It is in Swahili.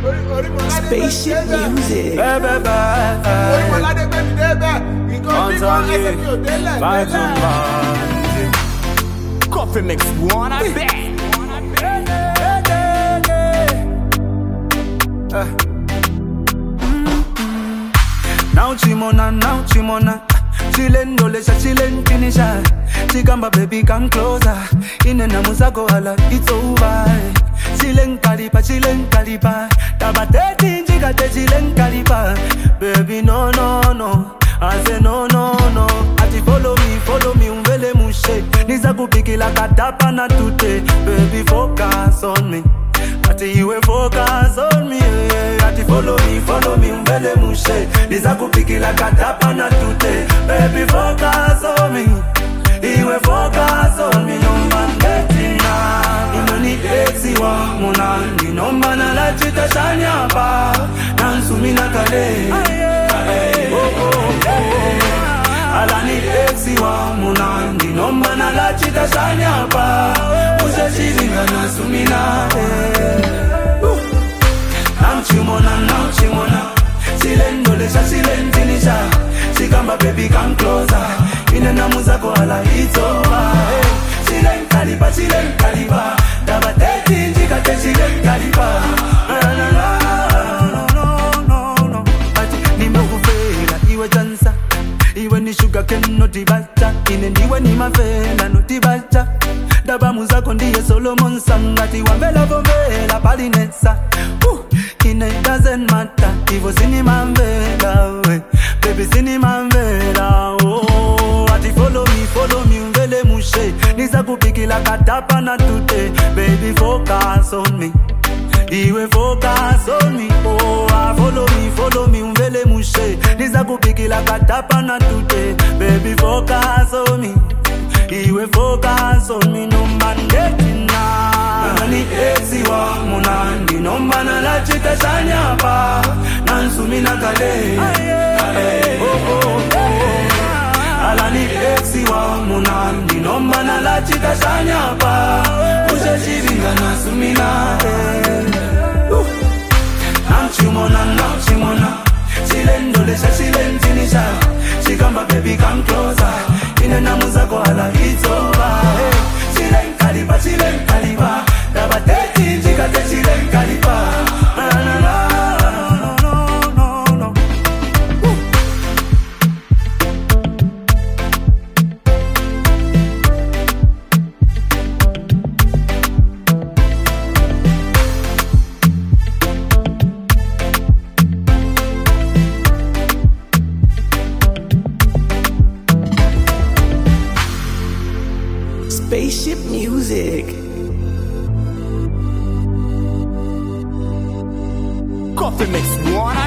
Spaceship music. Coffee mix one I bet. Now Chimona Chillen dolesha, chillen finisher. Chigamba baby come closer. Inena musako hala, it's over. Chillen kalipa Tabateti njigate chillen kalipa. Baby no I say no Ati follow me umvele mushe. Niza kupikila katapa na tute. Baby focus on me. Ati iwe focus on me, Ati follow me, umbele mushe. Niza kupikila katapa na tute. Baby focus on me, iwe focus on me. Nomba ngetina, imani exi wa munandi. Nomba na la chita shanyapa, nansumi na kale. Alani exi wa munandi. Nomba na la chita shanyapa, use chizinga na sumina. Now Chimona Chillen dolesha, chillen finisher. Chigamba baby come closer. Inena musako hala, it's over. Chillen kalipa Tabateti njigate chillen kalipa. No Ati nimekufela iwe chansa. Iwe ni sugar cane no tibacha. Iwe ni mafela no tibacha. Daba muzako ndiye Solomon Sangati. Wambela vovela palinesa. It doesn't matter. Ivo sini mambela we. Baby sini mambela. Oh, ati follow me umvele mushe. Niza kupikila katapa na tute. Baby focus on me. Iwe focus on me. Oh, follow me umvele mushe. Niza kupikila katapa na tute. Baby focus on me. Iwe focus on me. Nomba ngetina Nani exi wa munandi. Nomba na la chita shanyapa, nansumi na kale. Alani exi wa munandi. Nomba na la chita shanyapa, use chiringa na sumina. Now Chimona Chillen dolesha, chillen finisher. Chigamba baby come closer. Inena musako hala, it's over. Chillen kalipa Tabateti njigate chillen kalipa. No. Spaceship music. Coffee mix one